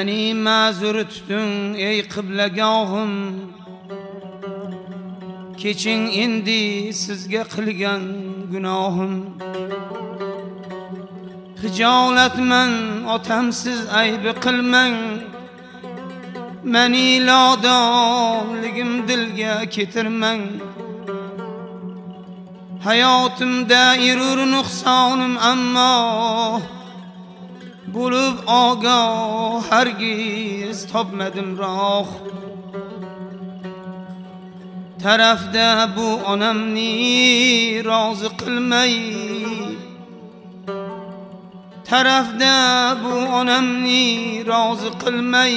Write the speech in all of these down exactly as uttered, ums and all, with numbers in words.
meni ma'zur tuting ey qiblagohim, keching endi sizga qilgan gunohim. Hijolatman otamsiz aybi qilmang, meni lodonligim dilga ketirmang. Hayotimda erur nuqsonim ammo bo'lib ogoh hargiz topmadim roh. Tarafda bu onamni rozi qilmay, tarafda bu onamni rozi qilmay,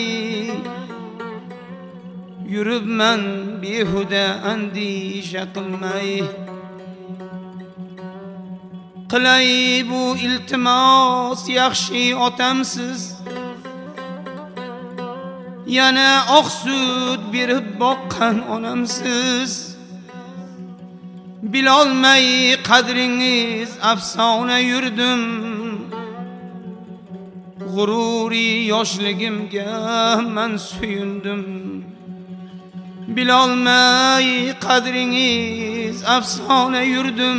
yuribman behuda andisha qilmay. Qilay bu iltimos yaxshi otamsiz, yana oq sut berib boqqan onamsiz. Bilolmay qadringiz afsona yurdim, g'ururi yoshligimga men suyundim. Bilolmay qadringiz afsona yurdim,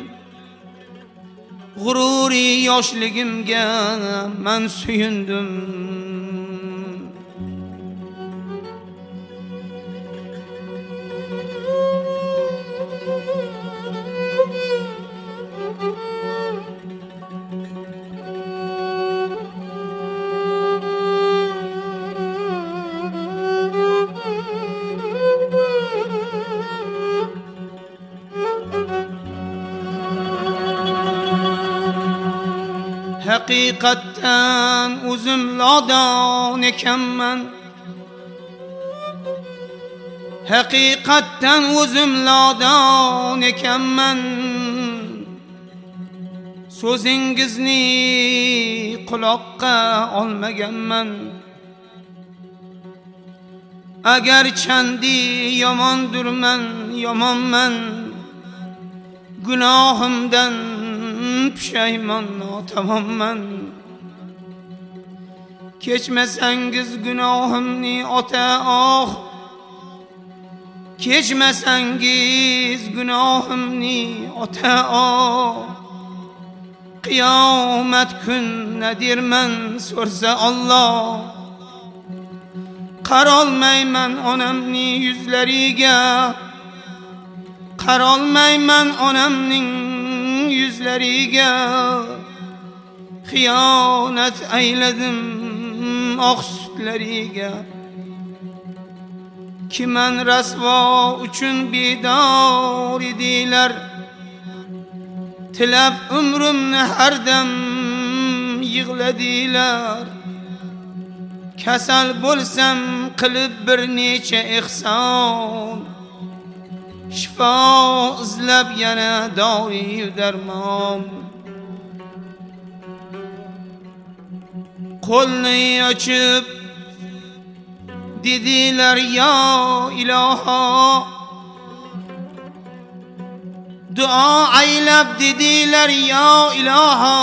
g'ururi yoshligimga men suyundim. Haqiqatan o'zim lodon ekanman, haqiqatan o'zim lodon ekanman. So'zingizni quloqqa olmaganman. Agar chandi yomondurman, yomonman, gunohimdan pushaymon notamomman. Kechmasangiz gunohimni ota oh, kechmasangiz gunohimni ota oh. Qiyomat kunna derman so'rsa Alloh, qarolmayman onamning yuzlariga, qarolmayman onamning yuzlariga. Xiyonat ayladim oq sutlariga. Kiman rasvo uchun bedor edilar, tilab umrimni har dam yig'ladilar. Kasal bo'lsam qilib bir necha ihson, shifo izlab yana dori darmon. Qo'lni ochib dedilar yo iloho, duo aylab dedilar yo iloho.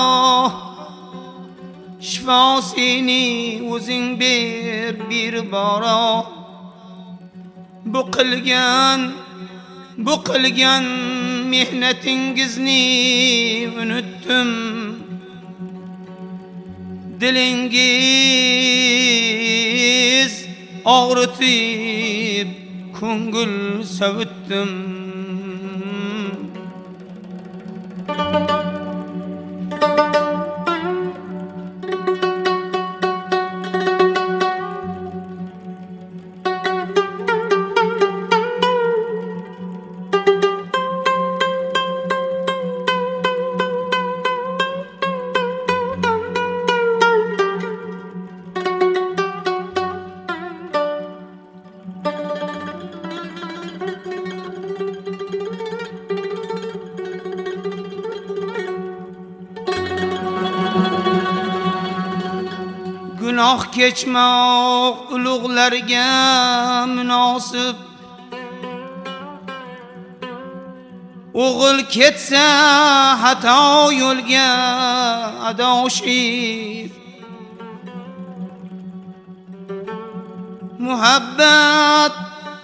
Shifosini o'zing ber bir bora. Bu qilgan bu qilgan mehnatingizni unutdim. Dilingiz og'ritib ko'ngil savitdim. Gunoh kechmoq ulug'larga munosib, o'g'il ketsa xato yo'lga adoshib. muhabbat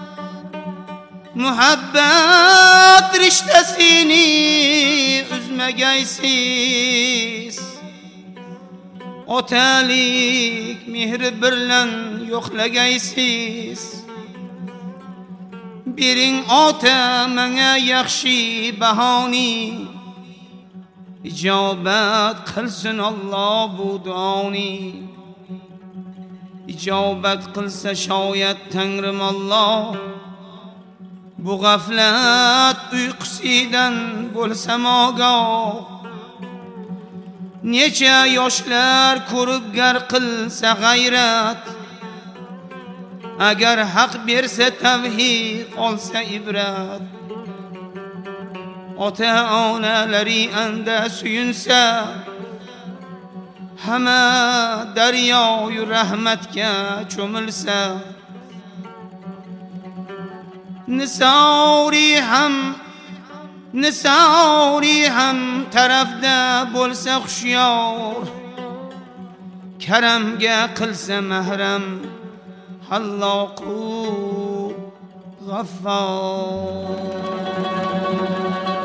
muhabbat rishtasini uzmagaysiz, otalik mehri bilan yo'qlagaysiz. Bering ota menga yaxshi bahoni, ijobat qilsin Alloh bu duoni. Ijobat qilsa shoyat Tangrim Alloh, bu g'aflat uyqusidan bo'lsam ogoh. Necha yoshlar ko'rib gar qilsa g'ayrat, agar haq bersa tavhid olsa ibrat. Ota onalari anda suyunsa, hamma daryoyu rahmatga cho'milsa. Nisori ham Nisori ham tarafda bo'lsa xushyor, karamga qilsa mahram Halloqu G'affor.